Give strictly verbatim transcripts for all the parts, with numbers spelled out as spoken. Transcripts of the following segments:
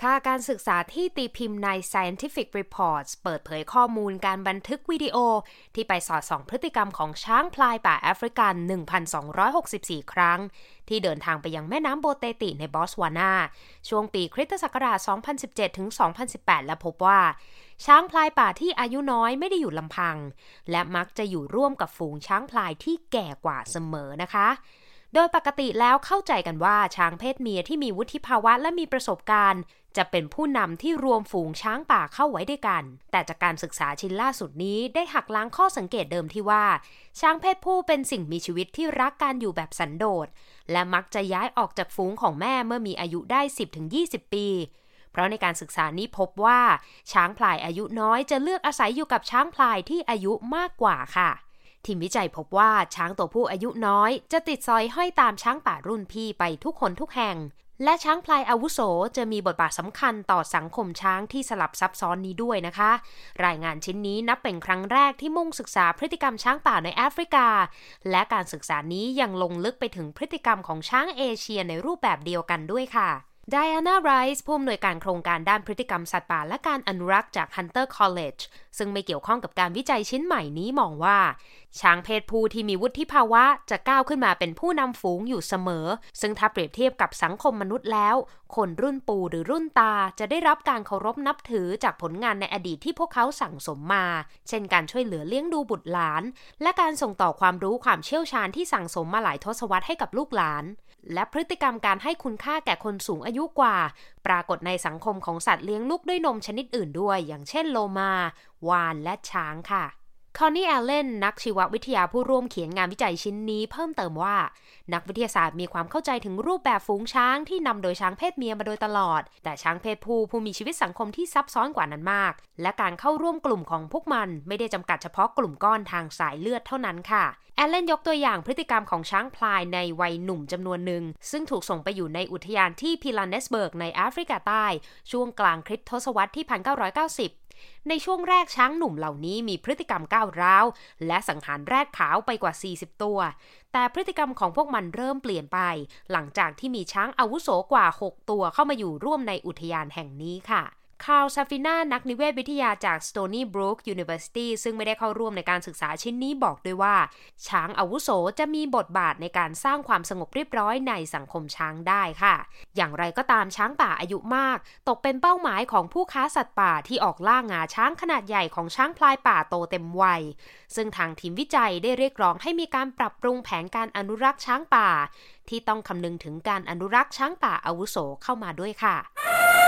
ค่ะการศึกษาที่ตีพิมพ์ใน Scientific Reports เปิดเผยข้อมูลการบันทึกวิดีโอที่ไปสอดส่องพฤติกรรมของช้างพลายป่าแอฟริกัน หนึ่งพันสองร้อยหกสิบสี่ ครั้งที่เดินทางไปยังแม่น้ำโบเตติในบอตสวานาช่วงปีคริสตศักราช สองพันสิบเจ็ด ถึง สองพันสิบแปด และพบว่าช้างพลายป่าที่อายุน้อยไม่ได้อยู่ลำพังและมักจะอยู่ร่วมกับฝูงช้างพลายที่แก่กว่าเสมอนะคะโดยปกติแล้วเข้าใจกันว่าช้างเพศเมียที่มีวุฒิภาวะและมีประสบการณ์จะเป็นผู้นำที่รวมฝูงช้างป่าเข้าไว้ด้วยกันแต่จากการศึกษาชิ้นล่าสุดนี้ได้หักล้างข้อสังเกตเดิมที่ว่าช้างเพศผู้เป็นสิ่งมีชีวิตที่รักการอยู่แบบสันโดษและมักจะย้ายออกจากฝูงของแม่เมื่อมีอายุได้ สิบถึงยี่สิบ ปีเพราะในการศึกษานี้พบว่าช้างพลายอายุน้อยจะเลือกอาศัยอยู่กับช้างพลายที่อายุมากกว่าค่ะทีมวิจัยพบว่าช้างตัวผู้อายุน้อยจะติดสอยห้อยตามช้างป่ารุ่นพี่ไปทุกคนทุกแห่งและช้างพลายอาวุโสจะมีบทบาทสำคัญต่อสังคมช้างที่สลับซับซ้อนนี้ด้วยนะคะรายงานชิ้นนี้นับเป็นครั้งแรกที่มุ่งศึกษาพฤติกรรมช้างป่าในแอฟริกาและการศึกษานี้ยังลงลึกไปถึงพฤติกรรมของช้างเอเชียในรูปแบบเดียวกันด้วยค่ะไดอาน่า ไรส์ ผู้อำนวยการโครงการด้านพฤติกรรมสัตว์ป่าและการอนุรักษ์จาก Hunter College ซึ่งไม่เกี่ยวข้องกับการวิจัยชิ้นใหม่นี้มองว่าช้างเพศผู้ที่มีวุฒิภาวะจะก้าวขึ้นมาเป็นผู้นำฝูงอยู่เสมอซึ่งถ้าเปรียบเทียบกับสังคมมนุษย์แล้วคนรุ่นปู่หรือรุ่นตาจะได้รับการเคารพนับถือจากผลงานในอดีตที่พวกเขาสั่งสมมาเช่นการช่วยเหลือเลี้ยงดูบุตรหลานและการส่งต่อความรู้ความเชี่ยวชาญที่สั่งสมมาหลายทศวรรษให้กับลูกหลานและพฤติกรรมการให้คุณค่าแก่คนสูงอายุกว่าปรากฏในสังคมของสัตว์เลี้ยงลูกด้วยนมชนิดอื่นด้วยอย่างเช่นโลมาวาฬและช้างค่ะคอนนี่แอลเลนนักชีววิทยาผู้ร่วมเขียนงานวิจัยชิ้นนี้เพิ่มเติมว่านักวิทยาศาสตร์มีความเข้าใจถึงรูปแบบฝูงช้างที่นำโดยช้างเพศเมียมาโดยตลอดแต่ช้างเพศผู้ผู้มีชีวิตสังคมที่ซับซ้อนกว่านั้นมากและการเข้าร่วมกลุ่มของพวกมันไม่ได้จำกัดเฉพาะกลุ่มก้อนทางสายเลือดเท่านั้นค่ะแอลเลนยกตัวอย่างพฤติกรรมของช้างพลายในวัยหนุ่มจำนวนหนึ่งซึ่งถูกส่งไปอยู่ในอุทยานที่พิลาเนสเบิร์กในแอฟริกาใต้ช่วงกลางคริสตศวรรษที่ หนึ่งพันเก้าร้อยเก้าสิบในช่วงแรกช้างหนุ่มเหล่านี้มีพฤติกรรมก้าวร้าวและสังหารแรดขาวไปกว่าสี่สิบตัวแต่พฤติกรรมของพวกมันเริ่มเปลี่ยนไปหลังจากที่มีช้างอาวุโสกว่าหกตัวเข้ามาอยู่ร่วมในอุทยานแห่งนี้ค่ะคาร์ล ซาฟิน่านักนิเวศวิทยาจาก Stony Brook University ซึ่งไม่ได้เข้าร่วมในการศึกษาชิ้นนี้บอกด้วยว่าช้างอาวุโสจะมีบทบาทในการสร้างความสงบเรียบร้อยในสังคมช้างได้ค่ะอย่างไรก็ตามช้างป่าอายุมากตกเป็นเป้าหมายของผู้ค้าสัตว์ป่าที่ออกล่างาช้างขนาดใหญ่ของช้างพลายป่าโตเต็มวัยซึ่งทางทีมวิจัยได้เรียกร้องให้มีการปรับปรุงแผนการอนุรักษ์ช้างป่าที่ต้องคำนึงถึงการอนุรักษ์ช้างป่าอาวุโสเข้ามาด้วยค่ะ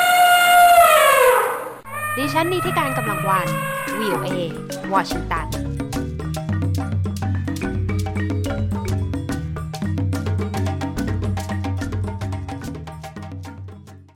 ดิฉันนิติการกำลังวัน วี โอ เอ วอชิงตัน